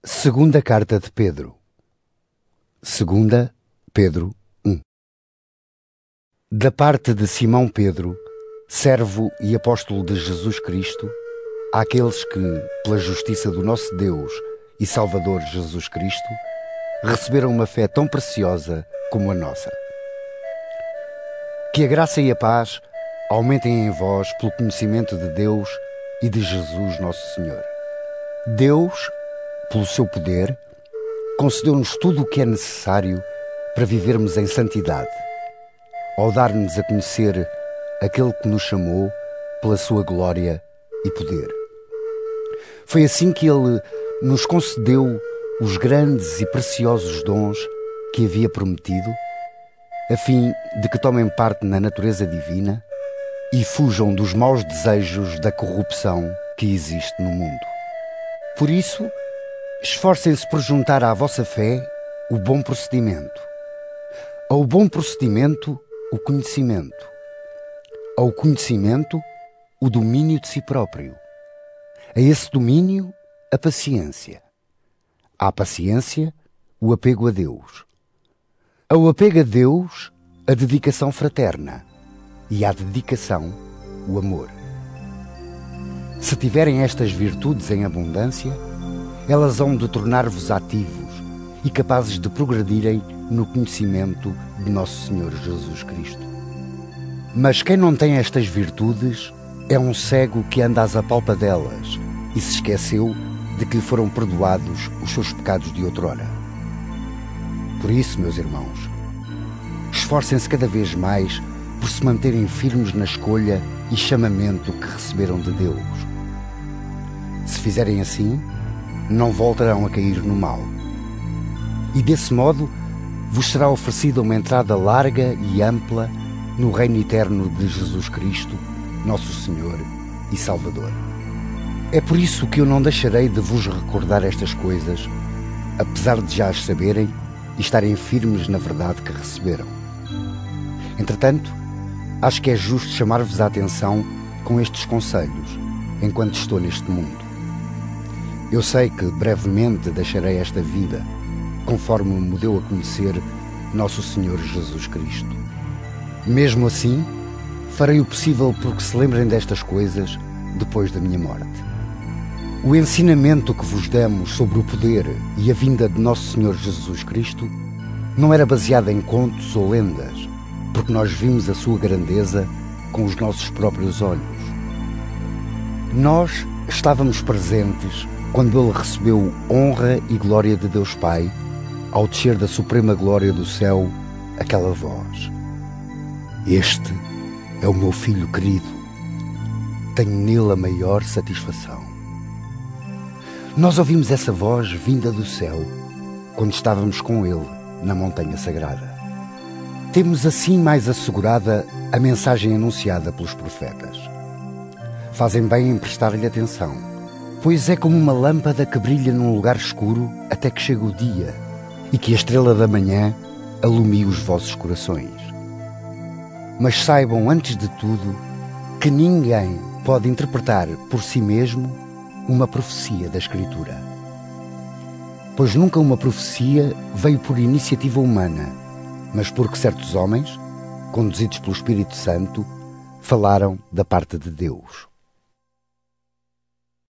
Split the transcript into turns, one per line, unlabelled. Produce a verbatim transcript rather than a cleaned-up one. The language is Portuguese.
Segunda Carta de Pedro. Segunda Pedro um. Da parte de Simão Pedro, servo e apóstolo de Jesus Cristo, àqueles que, pela justiça do nosso Deus e Salvador Jesus Cristo, receberam uma fé tão preciosa como a nossa. Que a graça e a paz aumentem em vós pelo conhecimento de Deus e de Jesus nosso Senhor. Deus, pelo seu poder, concedeu-nos tudo o que é necessário para vivermos em santidade, ao dar-nos a conhecer aquele que nos chamou pela sua glória e poder. Foi assim que ele nos concedeu os grandes e preciosos dons que havia prometido, a fim de que tomem parte na natureza divina e fujam dos maus desejos da corrupção que existe no mundo. Por isso, esforcem-se por juntar à vossa fé o bom procedimento, ao bom procedimento o conhecimento, ao conhecimento o domínio de si próprio, a esse domínio a paciência, à paciência o apego a Deus, ao apego a Deus a dedicação fraterna e à dedicação o amor. Se tiverem estas virtudes em abundância, elas hão de tornar-vos ativos e capazes de progredirem no conhecimento de nosso Senhor Jesus Cristo. Mas quem não tem estas virtudes é um cego que anda às apalpadelas e se esqueceu de que lhe foram perdoados os seus pecados de outrora. Por isso, meus irmãos, esforcem-se cada vez mais por se manterem firmes na escolha e chamamento que receberam de Deus. Se fizerem assim, não voltarão a cair no mal. E desse modo vos será oferecida uma entrada larga e ampla no reino eterno de Jesus Cristo, nosso Senhor e Salvador. É por isso que eu não deixarei de vos recordar estas coisas, apesar de já as saberem e estarem firmes na verdade que receberam. Entretanto, acho que é justo chamar-vos a atenção com estes conselhos, enquanto estou neste mundo. Eu sei que brevemente deixarei esta vida, conforme me deu a conhecer nosso Senhor Jesus Cristo. Mesmo assim, farei o possível por que se lembrem destas coisas depois da minha morte. O ensinamento que vos demos sobre o poder e a vinda de nosso Senhor Jesus Cristo não era baseado em contos ou lendas, porque nós vimos a sua grandeza com os nossos próprios olhos. Nós estávamos presentes quando ele recebeu honra e glória de Deus Pai, ao descer da suprema glória do céu, aquela voz: "Este é o meu Filho querido, tenho nele a maior satisfação." Nós ouvimos essa voz vinda do céu, quando estávamos com ele na montanha sagrada. Temos assim mais assegurada a mensagem anunciada pelos profetas. Fazem bem em prestar-lhe atenção, pois é como uma lâmpada que brilha num lugar escuro até que chega o dia e que a estrela da manhã alumie os vossos corações. Mas saibam, antes de tudo, que ninguém pode interpretar por si mesmo uma profecia da Escritura. Pois nunca uma profecia veio por iniciativa humana, mas porque certos homens, conduzidos pelo Espírito Santo, falaram da parte de Deus.